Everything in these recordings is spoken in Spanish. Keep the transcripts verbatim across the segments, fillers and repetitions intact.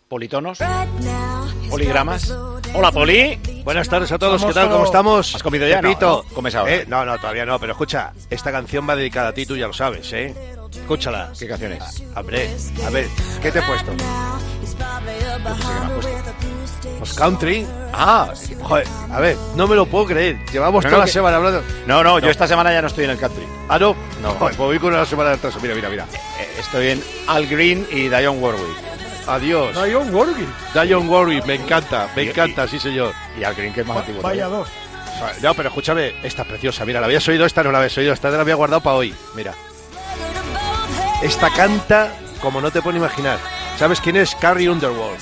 politonos, poligramas. Hola, Poli. Buenas tardes a todos, Vamos, ¿qué tal? ¿Cómo estamos? ¿Has comido ya? Pepito. No, no, comes ahora. Eh, no, no, todavía no, pero escucha, esta canción va dedicada a ti, tú ya lo sabes, ¿eh? Escúchala. ¿Qué canción es? Hombre, a ver, ¿qué te he puesto? No sé qué me has puesto. Pues country. Ah, Joder, a ver, no me lo puedo creer. Llevamos No, toda no, la que- semana hablando. no, no, yo No. esta semana ya no estoy en el country. Ah, no. No. Joder, pues voy con la semana de atrás. Mira, mira, mira. Eh, Estoy en Al Green y Dionne Warwick. Adiós. Dionne Warwick. Dionne Warwick, me encanta, me Y- encanta, sí señor. Y Al Green, que es más antiguo. Vaya todavía. dos. No, pero escúchame, esta es preciosa. Mira, la habías oído, esta no la habías oído, esta te la había guardado para hoy. Mira. Esta canta como no te puedo imaginar. ¿Sabes quién es? Carrie Underwood.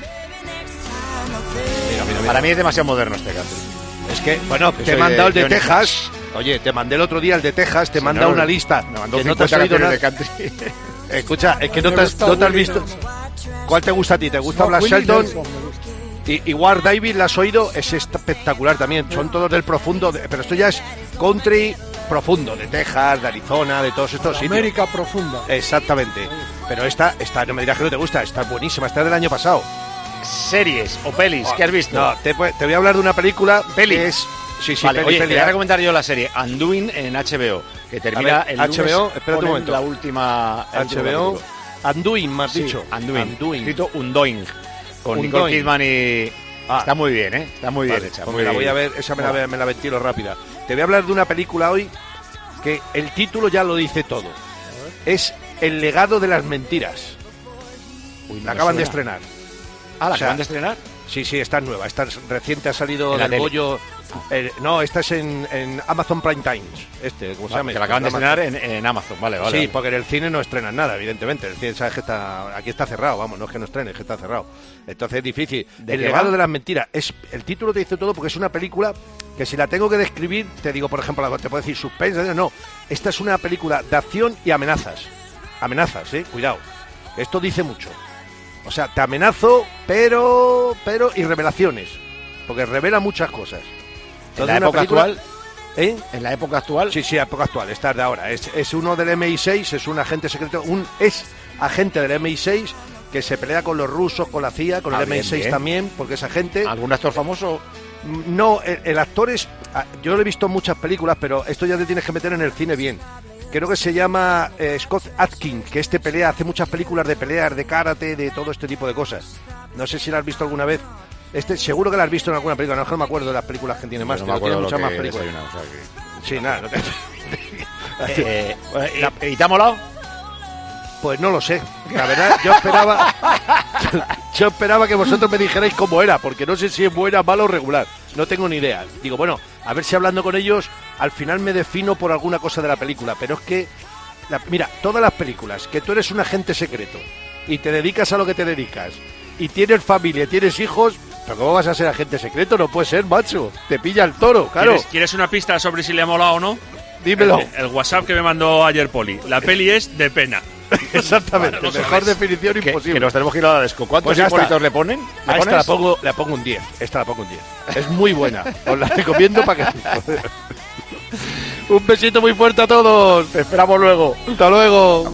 Mira, mira, mira. Para mí es demasiado moderno este country. Es que, bueno, Yo te he soy mandado el de de Johnny Texas. Oye, te mandé el otro día el de Texas, te Sí, manda no, una lista. Me mandó que no te has cincuenta oído canciones nada. de country. Escucha, es que no Me te has, gusta no te has Willie visto. Nelson. ¿Cuál te gusta a ti? ¿Te gusta No, Black Willie Shelton? Nelson me gusta. Y, y War David, ¿la has oído? Es espectacular también. Son todos del profundo. de- pero esto ya es country profundo, de Texas, de Arizona, de todos estos sitios. América profunda. Exactamente. Pero esta, esta, no me dirás que no te gusta, está buenísima, está del año pasado. Series o pelis, ¿qué has visto? No, te, pu- te voy a hablar de una película. ¿Peli? Que es. Sí, sí, vale, peli, oye, peli. te voy a recomendar yo la serie Undoing en H B O, que termina A ver, el H B O, lunes, espérate un ponen momento. la última el último H B O. capítulo. Undoing, me has Sí, dicho. Undoing. Undoing. Escrito Undoing. Con Undoing. Nicole Kidman y... Ah. Está muy bien, ¿eh? Está muy Vale, bien hecha. pues muy me la voy bien. a ver, esa me la, Mola. me la ventilo rápida. Te voy a hablar de una película hoy que el título ya lo dice todo. Es El legado de las mentiras. Uy, no La me acaban de suena. estrenar. Ah, ¿la O sea, acaban de estrenar? Sí, sí, está nueva. Esta es reciente, ha salido En la del tele. bollo. eh, no, esta es en, en Amazon Prime Times. Este, ¿cómo se Ah, llama? que la acaban de Amazon. estrenar en, en Amazon, vale, vale. Sí, vale. porque en el cine no estrenan nada, evidentemente. El cine, sabes que está, aquí está cerrado, vamos, no es que no estrene, es que está cerrado. Entonces es difícil. ¿De El qué legado va? de las mentiras. Es, el título te dice todo porque es una película que si la tengo que describir, te digo, por ejemplo, te puedo decir suspense, no. Esta es una película de acción y amenazas. Amenazas, eh, cuidado. Esto dice mucho. O sea, te amenazo, pero, pero, y revelaciones. Porque revela muchas cosas. ¿En la una época película- actual? ¿Eh? ¿En la época actual? Sí, sí, época actual, esta es de ahora. Es, es uno del M I seis, es un agente secreto, un es agente del M I seis que se pelea con los rusos, con la C I A, con Ah, el M I seis bien, bien. también, porque es agente. ¿Algún actor famoso? No, el, el actor es. ah, Yo lo he visto en muchas películas, pero esto ya te tienes que meter en el cine bien. Creo que se llama eh, Scott Adkins, que este pelea, hace muchas películas de peleas, de karate, de todo este tipo de cosas. No sé si la has visto alguna vez. Este, seguro que la has visto en alguna película, no, no me acuerdo de las películas que tiene más, No pero me acuerdo tiene lo muchas que más películas. desayuna, o sea que- Sí, nada, no te... Eh, bueno, ¿y, ¿Y te ha molado? Pues no lo sé. La verdad, yo esperaba. Yo esperaba que vosotros me dijerais cómo era, porque no sé si es buena, mala o regular. No tengo ni idea. Digo, bueno, a ver si hablando con ellos, al final me defino por alguna cosa de la película. Pero es que, la- mira, todas las películas, que tú eres un agente secreto y te dedicas a lo que te dedicas, y tienes familia, tienes hijos, pero ¿cómo vas a ser agente secreto? No puede ser, macho. Te pilla el toro, claro. ¿Quieres, quieres una pista sobre si le ha molado o no? Dímelo. El, el WhatsApp que me mandó ayer Poli. La peli es de pena. Exactamente. Vale, lo Mejor sabes. definición Que, imposible. que nos tenemos que ir a la desco. ¿Cuántos Pues ya está. simbolitos le ponen? ¿Le A esta pones? la pongo, la pongo un diez. Esta la pongo un diez. Es muy buena. Os la recomiendo para que... Un besito muy fuerte a todos. Te esperamos luego. Hasta luego.